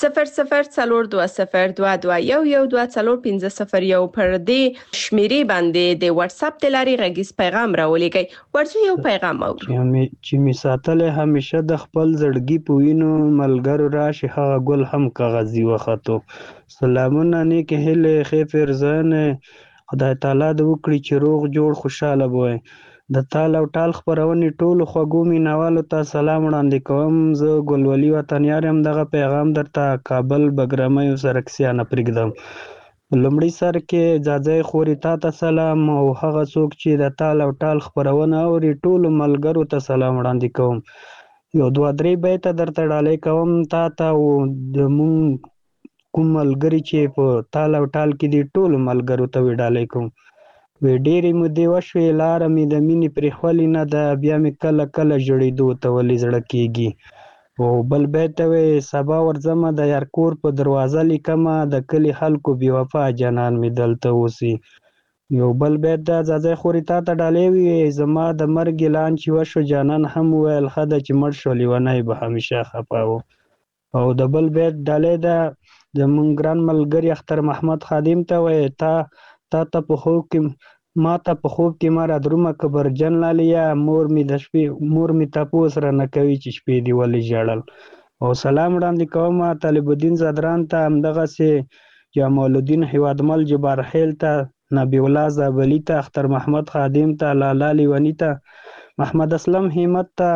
002022121501 پر دې شمیري باندې د واتس اپ تلاري غږیس پیغام راولېږي ورته یو پیغام او چې می ساتله همیشه د خپل زړګي پوینو ملګرو راشي هغه ګل هم کاغذي وختو سلامونه نیک هله خیر زن خدای تعالی د وکړي چې روغ جوړ خوشاله وي د تال او ټال خبرونه ټول خوګو مینوالو ته سلام وړاندې کوم زه ګلولي وطنیار هم دغه پیغام درته کابل بګرامي او سرکسیانه پرېږدم لمړی سر کې جاځي خوري ته سلام او هغه څوک چې د تال او ټال خبرونه او ټول ملګرو ته سلام وړاندې کوم یو دوه درې بیت درته ډالې کوم تا او د مون کوم ملګری چې په تال او ټال کې دي ټول ملګرو ته وډالې کوم وې ډېرې مودې وشوې لار مې د مینې پرې خولي نه ده بیا مې کله کله جوړېدو ته ولې زړه کېږي او بل بیت وې سبا ورځمه د یار کور په دروازه لیکمه د کلي خلکو بې وفا جانان مې دلته اوسي یو بل بیت د ځاځي خوري ته ډالې وي زما د مرګ اعلان چې وشو جانان هم ویل خدای چې مړ شو لیونی به همیشه خپاو او د بل بیت ډالې د مونږ ګران ملګری اختر محمد خادم ته وي تا په خوب کې ما ته په خوب کې ما را درومه کبرجن لالیا مور می د شپې مور می تاسو سره نه کوي چې شپې دی ولې جړل او سلام وړاندې کوم طالب الدین زدران ته همدغه سي جمال الدین هوادمل جبار خیل ته نبی الله زابلی ته اختر محمد خادم ته لالا لیونی ته محمد اسلم همت ته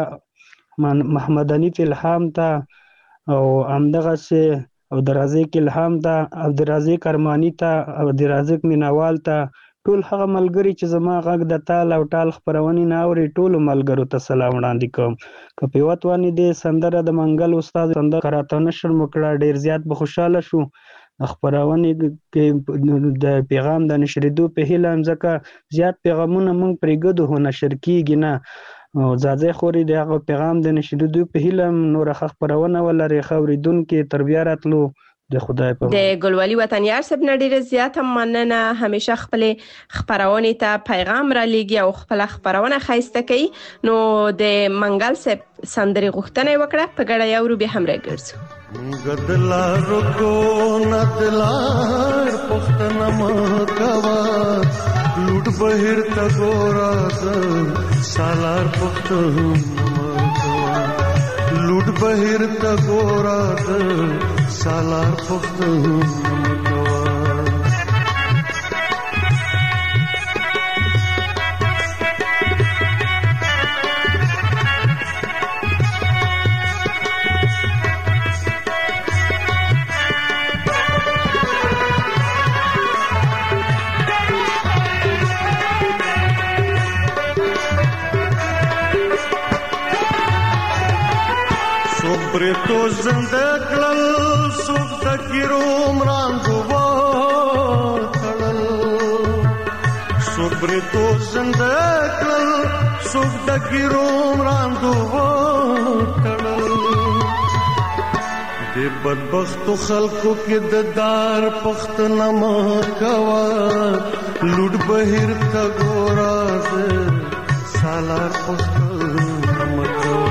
محمد انیف الهام ته او همدغه سي عبدالرزاق الهام ته عبدالرزاق ارمانی ته عبدالرزاق مینوال ته ټول هغه ملګری چې زما غږ د تال او ټال خبرونه نه اوري ټول ملګرو ته سلام وړاندې کوم کپیوت وانی دې سندره د منګل استاد سندره کراته نشر مکړه ډیر زیات به خوشاله شو خبرونه کې د پیغام د نشریدو په هیله ځکه زیات پیغامونه مونږ پرېګدو هو نشر کیږي نه او ځاځي خوري دغه پیغام د نشریدو په هیله نور خبرونه ولري خوریدون کې تربیه راتلو د خدای په د ګلوالي وطنیار سب نډیر زیات مننه همیشه خپل خبرونه ته پیغام را لېږي او خپل خبرونه خایسته کوي نو د منګل سب سندري غوښتنه وکړه په ګډه یو رو به هم راګرځو گدلار کو ندلار پختن مکوا لوټ بهر تګورا سالار پختن مکوا لوټ بهر تګورا سالار پختن مکوا تو زندګل سوق تکرو مرانګو وړل صبر تو زندګل سوق تکرو مرانګو وړل دې بدبخت خلکو کې د دار پختنم کوا لوټ بهر تا ګوراز سالار پختنم کوا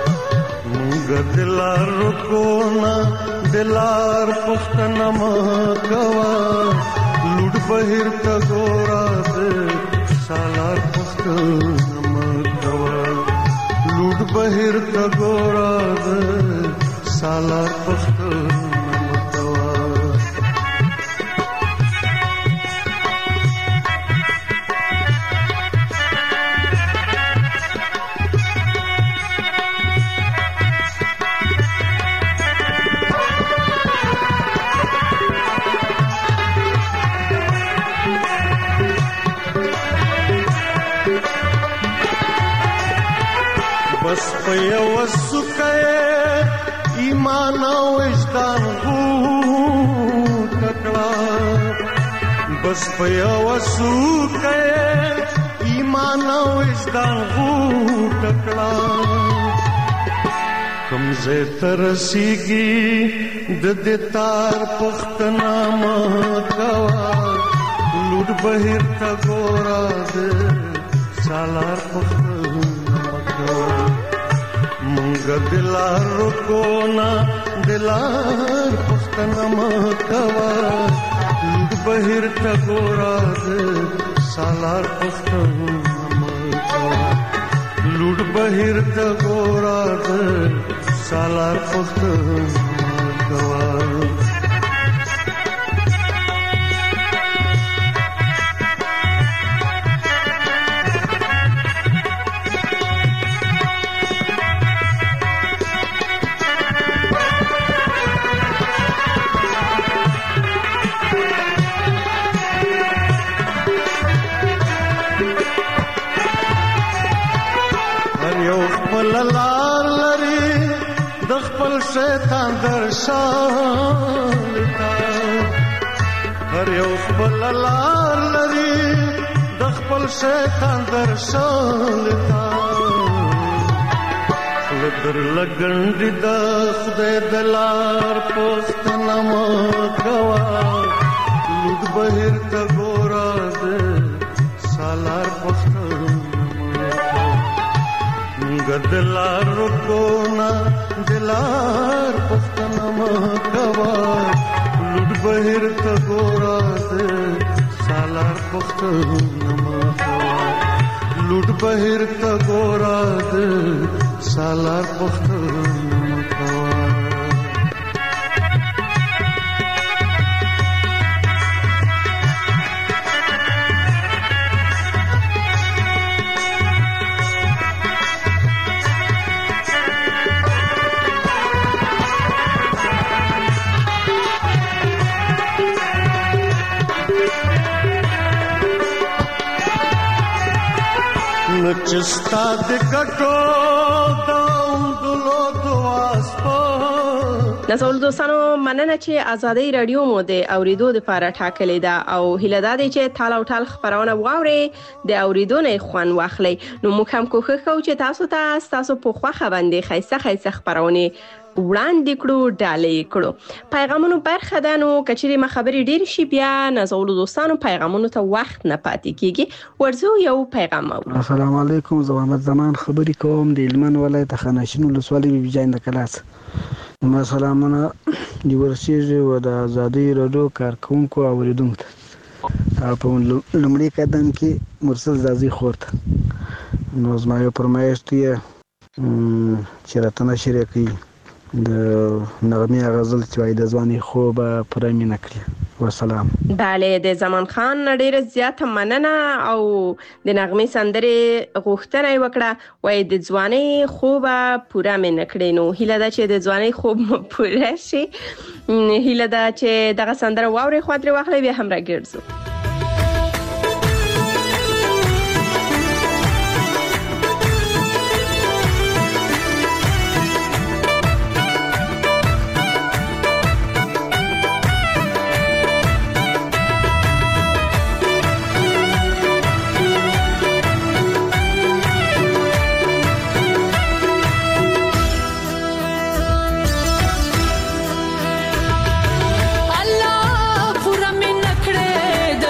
دلار کونا دلار پختنم کوا لوټ بهر تا ګورا سالار پښتنه مکوا لوډ بهر تا ګورا سالار پښتنه بس په یو سکه ایمان او وجدان غو تکړه بس په یو سکه ایمان او وجدان غو تکړه کوم زه ترسيږي د دې تار پښتنا ما کوا لوډ بهر تا ګورا دې سالار پښتنا منګ دلار کو نا دلار پښتنه مکوا لوډ بهر تا ګورا دې سالار پښتنه مکوا لوډ بهر تا ګورا دې سالار پښتنه مکوا لار لري د خپل شیطان درشان تا هر یو خپل لار لري د خپل شیطان درشان تا لدر لګند د خدای دلار پښتنه مکوا لوډ بهر تا ګورا دې سالار پښتنه دلار کو نا دلار پښتنه مکوا لوډ بهر تا ګورا دې سالار پښتنه مکوا لوډ بهر تا ګورا دې سالار پښتنه مکوا چستا د کټو داوم دلو دواسپو نازول دوستانو مننه چې ازادي رادیو مو د اوریدو لپاره ټاکلې ده او هیله ده چې تال او تال خبرونه واوري د اوریدو نه خوان واخلي نو موږ هم کوښښ کوو چې تاسو په خوخه باندې خیسه خبرونه وړاندې کړو ډالۍ کړو پیغامونو برخه ده نو کچېری ما خبرې ډیر شي بیا نازول دوستانو پیغامونو ته وخت نه پاتې کیږي ورزو یو پیغام السلام علیکم زه محمد زمان خبرې کوم د هلمند ولایت خانشین ولسوالۍ بیجاین د کلاس ما سلامونه دی ورسېږي و د ازادي رادیو کارکونکو اوریدونکو په لومړي قدم کې مرسل زازي خورت نو زما یو فرمایش دی چې راته نشری کوي د نغمه غزل چې وای د ځواني خوب پرې مینه کړی والسلام bale د زمان خان ډیر زیات مننه او د نغمه سندره غوښتنه وکړه وای د ځواني خوب پوره مینه کړی نو هیله ده چې د ځواني خوب پوره شي هیله ده چې دغه سندره واوري خاطر واخلې به هم راګرځو الله پورا مینه کړې د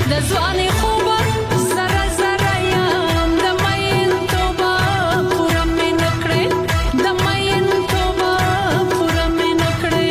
د ځواني خوبه زره زره یم د مین توبه پوره مې نکړې د مین توبه پوره مې نکړې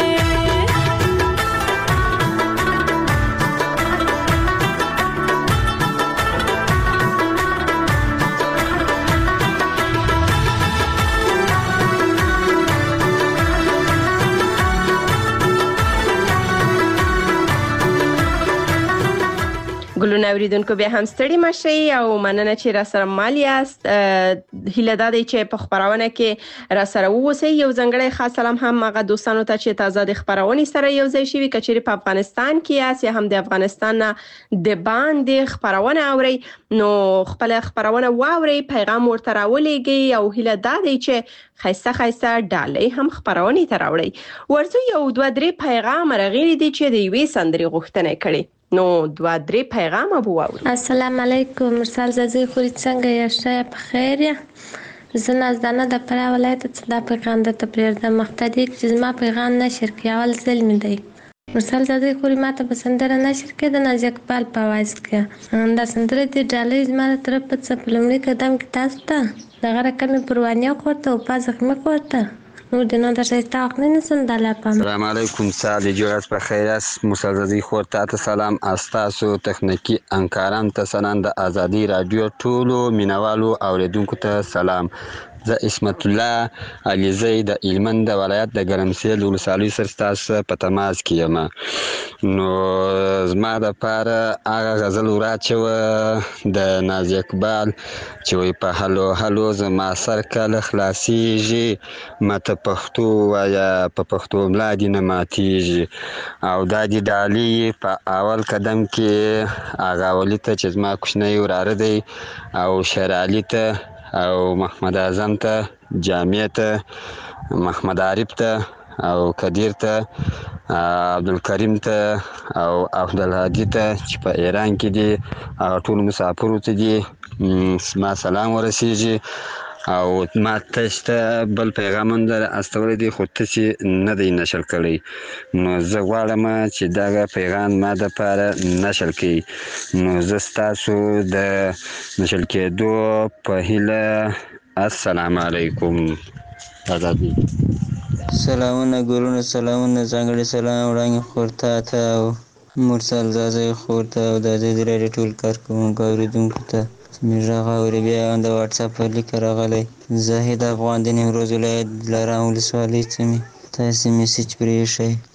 ګلونه اوریدونکو بیا هم ستړي مشي او مننه چې را سره مال یاست هیله ده چې په خبرونه کې را سره ووسی یو ځنګړی خاص سلام هم هغه دوستانو ته چې تازه د خبرونه سره یو ځای شي کچېری په افغانستان کې یا هم د افغانستان د باندې خبرونه اوري نو خپل خبرونه واوري پیغام ورته راولېږي او هیله ده چې خیسته ډالۍ هم خبرونه ته راوړي ورته یو دوه درې پیغام راغلي دي چې د یوې سندري غوښتنه کړي نو دوه درې پیغام ابو اوري السلام علیکم مرسل زازي خوري څنګه یاشته په خیر یا زنه زنه د پرا ولایت څخه د پیغام د تپریر د مقتدی چې ما پیغام نشر کیول ظلم دی مرسل زازي خوري ماته بسندره نشر کې د نازک پال په واز کې دا سندره د ډالۍ زماره طرف په څپلمړي قدم کې تاسو ته دغه رقم پروانیا کوته او پازخ مې کوته نو د نو د شایسته وخت نه نسم د لاپم السلام علیکم سعد جوړس په خیر است مسلزي خورته ته سلام استاسو تخنیکی انکاران ته سلام د ازادي رادیو ټولو مینوالو اوریدونکو ته سلام زه اسمت الله علیزی د هلمند ولایت د ګرمسیل ولسوالۍ سره تاسو په تماس کې یم نو زما د پاره هغه غزل وراچو د ناز اقبال چې وي په هلو هلو زما سر کله خلاصيږي ماته پښتو وایا په پښتو ملادي نه ماتيږي او د دې ډالۍ په اول قدم کې هغه ولته چې زما کوشنۍ وراره دی او شرالي ته او محمد اعظم ته جامع ته محمد عارف ته او قدیر ته عبدالکریم ته او عبدالهادي ته چې په ایران کې دي او ټول مسافرو ته دي ما سلام ورسیږي او ما تاسو بل پیغام در استول دي خو ته نه دی نشر کړی نو زه غواړم چې دا پیغام ما د پاره نشر کړي نو زه تاسو د نشر کېدو په هیله السلام علیکم آزادي سلامونه ګورونه سلامونه ځانګړي سلام وړاندې خورته ته او مرسل زازي خورته او د دې لري ټول کارکونکو اوریدونکو ته میرغه اوري بیا د واتس اپ لیک راغلی زاهد افغان د نیمروز ولایت لارام ولسوالۍ څخه تاسو میسج پرې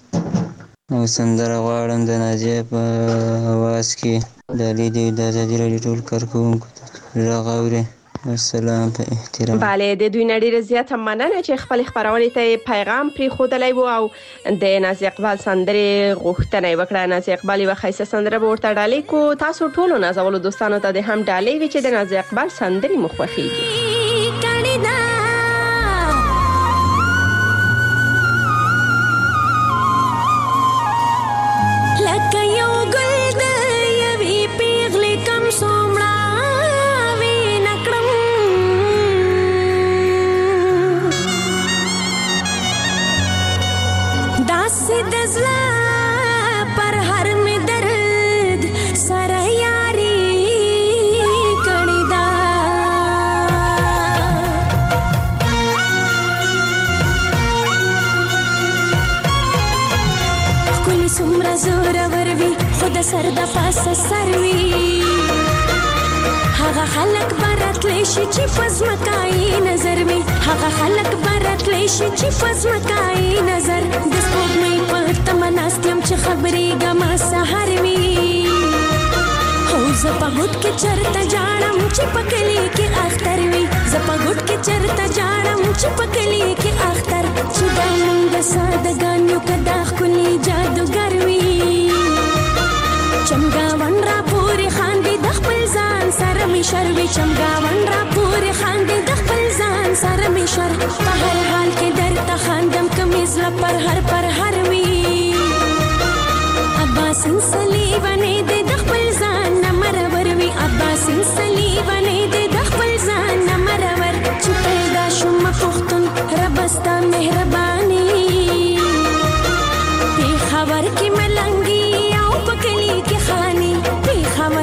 شئ او سندره غواړم د نازیه په اواز کې د لیدو د ازادي رادیو ټول کارکونکو ته راغه اوري السلام په احترام bale د دوی نړۍ زیاته مننه چې خپل خبرونه ته پیغام پرې خودلای وو او د ناز اقبال سندره غوښتنه وکړه ناز اقبال یو خیسه سندره ورته ډالۍ کو تاسو ټول نازولو دوستانو ته د هم ډالۍ وی چې د ناز اقبال سندره مخوخیږي لکه یو ګل د یوې پیغلې کم سومړه دزلا پر هر می درد سره یاری کړی دا کله څومره زور وروي خود سر د پاسه سروي هغه خلک براتلی شي چې پزمکای نظر می هغه خلک براتلی شي چې پزمکای نظر د سپوږمۍ په تمناستم چې خبرې ګما سحر می هو زه په ګوت کې چرته جاړم چې پکلی کې اختر وي زه په ګوت کې چرته جاړم چې پکلی کې اختر چې دا موږ ساده ګانو کدا خولي جادوګر وي چمګاون را پوری خاندي د خپل ځان سره می شروي چمګاون را پوری خاندي د خپل ځان سره می شر په هر حال کې درته خاندم کمیز لا پر هر وی عباس سلی باندې د خپل ځان مرور وی عباس سلی باندې د خپل ځان مرور چې پیدا شوم پختون ربستا مهرباني په خبر کې ملنګي او پکلی کې خاني په خبر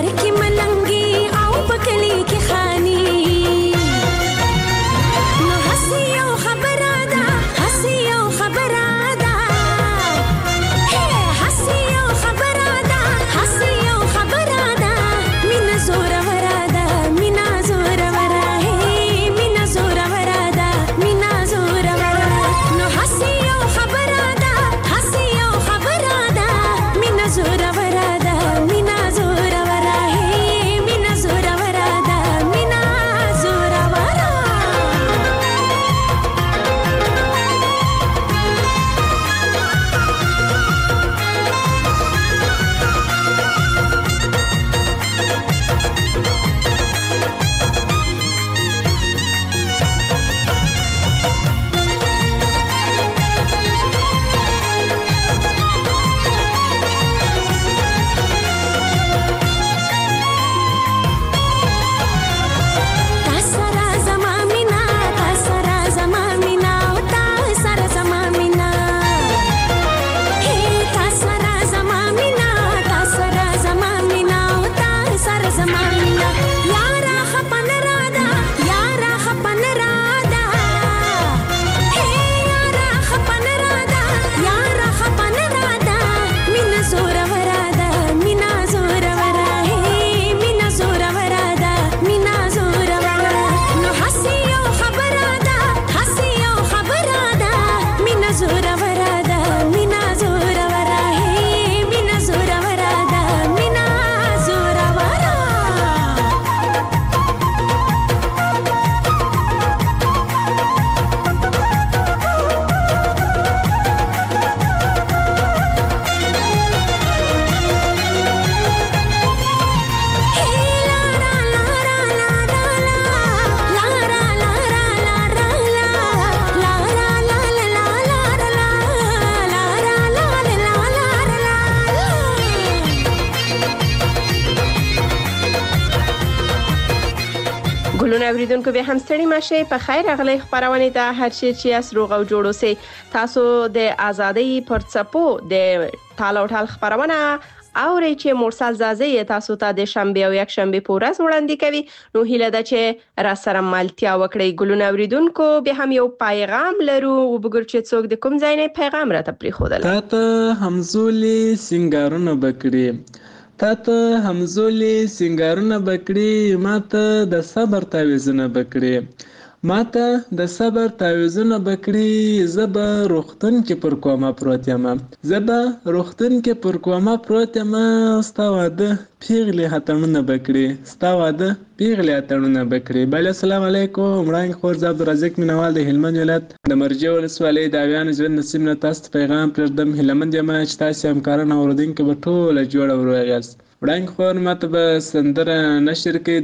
ګلونه اوریدونکو به هم ستړي مشه په خیر اغلی خبرونه ته هر شي چې اس روغ او جوړ اوسئ. تاسو د ازادۍ پر څپو د ټال او ټال خبرونه اوري چې مرسل زازي تاسو ته د شنبه او یک شنبه په ورځ وړاندې کوي. نو هیله ده چې را سره ملتیا وکړئ. ګلونه اوریدونکو به هم یو پیغام لرو او وګور چې څوک د کوم ځای نه پیغام راته پریښودل. تاته همزولي سنگارونه بکړي، تاته همزولي سنگارونه بکړي، ماته د صبر تعویذونه بکړي، ماته د صبر تعویذونه بکړي. زبا روختن کې پر کومه پروت یم، زبا روختن کې پر کومه پروت یم. ستا واده پیغلې هتړونه بکړي، ستا واده پیغلې هتړونه بکړي. بل السلام علیکم. وړاندې خور زه عبدالرزاق مینوال د هلمند ولایت د مرجع ولسوالۍ د اویان ژوند نصیب نه تاسو پیغام پرېږدم. هیلمند یم چې تاسو همکاران اوریدونکي به ټوله جوړه وروغ یاست. وړاندې خور ماته به سندره نشر کوي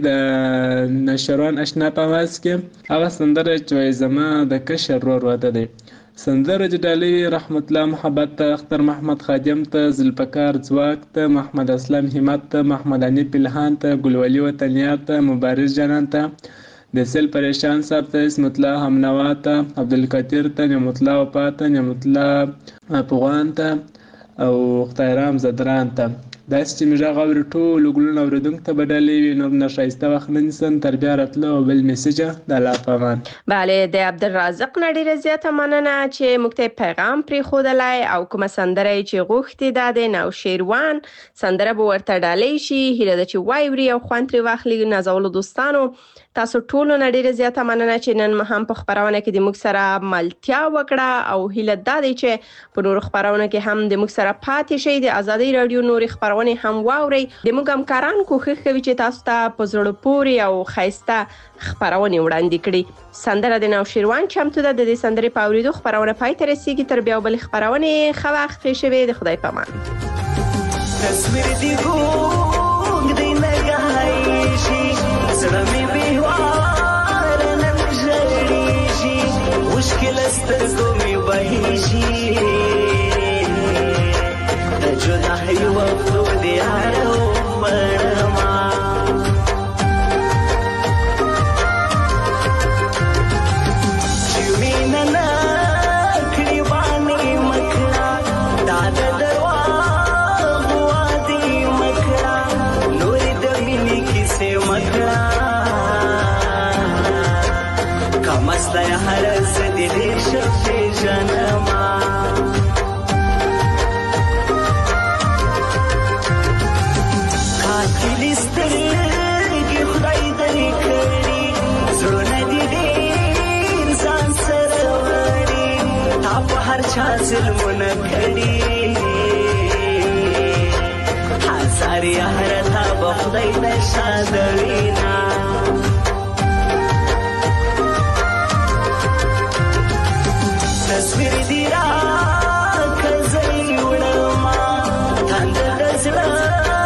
د نشروان اشنا په اواز کې، هغه سندره چې وایي زما د کشر ورور واده دی. سندره د ډالۍ رحمت الله محبت ته، اختر محمد خادم ته، ذوالفقار ځواک ته، محمد اسلام همت ته، محمد انیف الهان ته، ګلولي وطنیار ته، مبارز جانان ته، د سیل پریشان صاحب ته، اسمت الله همنوا ته، عبدالقدیر ته، نعمت الله وفا ته، نعمت الله افغان ته او خطیرام زدران ته. داسې چې مې غږ اوري ټولو ګلونه اوریدونکو ته به ډالۍ وي. نور نه ښایسته وخت نه نیسم، تر بیا راتلو او بل میسیجه د الله په امان. بله د عبدالرازق نه ډېره زیاته مننه چې موږ ته پیغام پرېښودلی او کومه سندره چې غوښتې ده د نوشیروان سندره به ورته ډالۍ شي. هیله ده چې واوري او خوند ترې واخلي. نازولو دوستانو تاسو ټولو نه ډېره زیاته مننه چې نن هم په خبرونه کې د موږ سره ملتیا وکړه او هیله دا دی چې په نورو خبرونه کې هم د موږ سره پاتې شئ. د ازادۍ راډیو نورې خبرونه هم واورئ. د موږ همکاران کوښښ کوي چې تاسو ته په زړه پورې او ښایسته خبرونه وړاندې کړي. سندره د نوشیروان چمتو ده. د دې سندرې په اورېدو خبرونه پای ته رسیږي. تر بیا بل خبرونه ښه وخت ښه شوي. د خدای په امان. تصویر دی ګوګ دی نګای شي زړه مې بیوار نن ژړی شي مشکل سترګو مې وهي شي د جدایي وختو د یارو پړما چې مینه نه کړي باندې مکړه دا د درواغ وادي مکړه نورې د مینې کیسې مکړه کمسته هر څه دې شپې جنما سترګې خدای درې کړي زړونه دې ډېر ځان سره وړي تا په هر چا ظلمونه کړي هزار یاره تا به خدای نه شادوینا تصویر دې راکړه زه یې وړمه تنده د زړه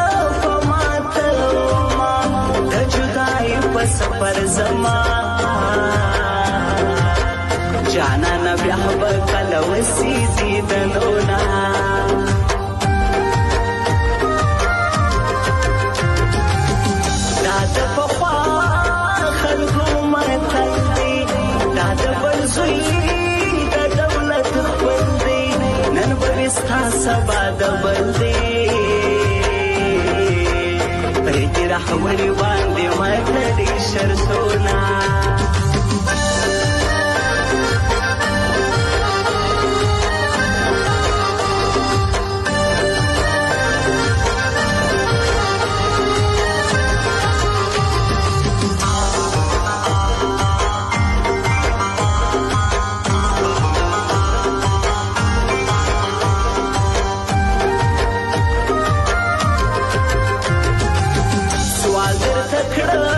سفر زما جانا بیا به کله وسیږي دنونه دا د پخوا خلکو متل دی دا د بل زوی د دولت خپل دی نن به ستا سبا د بل دی پرې رحمري باندې متلې شرسونا سوال درته کړم